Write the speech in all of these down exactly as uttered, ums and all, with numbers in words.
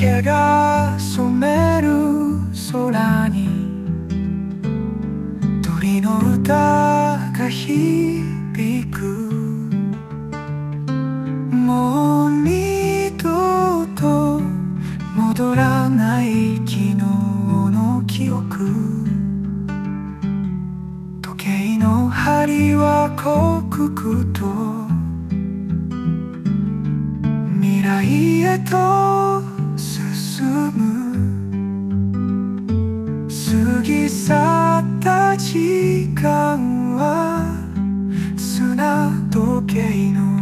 けが染める空に鳥の歌が響く。もう二度と戻らない昨日の記憶。時計の針は刻々と未来へと進む。過ぎ去った時間は砂時計の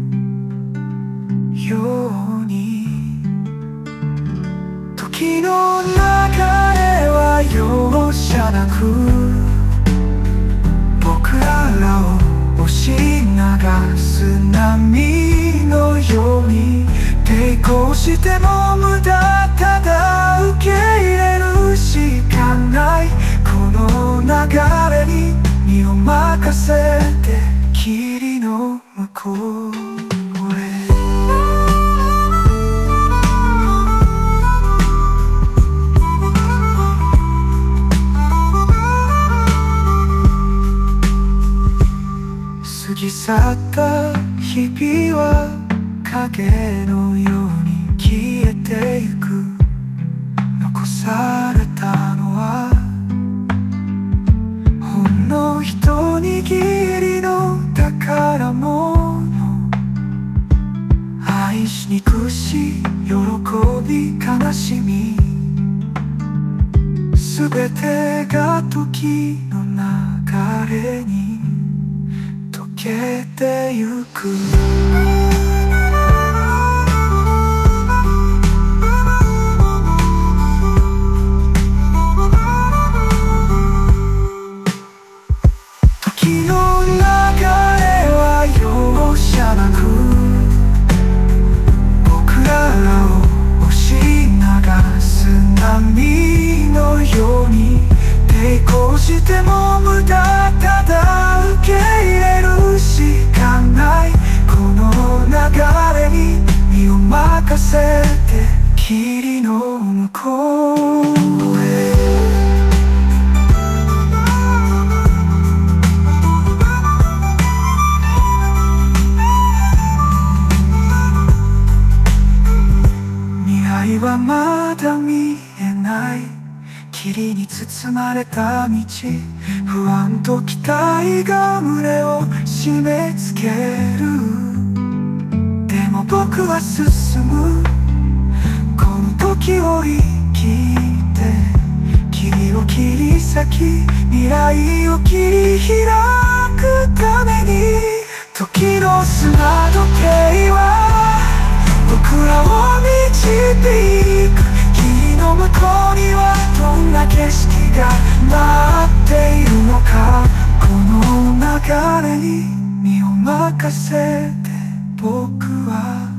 ように。時の流れは容赦なく僕らを押し流す波のように。抵抗しても無駄、ただ受け入れるしかない。この流れに身を任せて霧の向こうへ。過ぎ去った日々は影のように消えてゆく。残されたのはほんの一握りの宝物。愛し憎し喜び悲しみ、すべてが時の流れに溶けてゆく。波のように抵抗しても無駄、ただ受け入れるしかない。この流れに身を任せて霧の向こうへ。未来はまだ見えない。霧に包まれた道、不安と期待が胸を締め付ける。でも僕は進む。この時を生きて霧を切り裂き未来を切り開くために。時の砂時計は僕らを導く。霧の向こうにはどんな景色が待っているのか。この流れに身を任せて僕は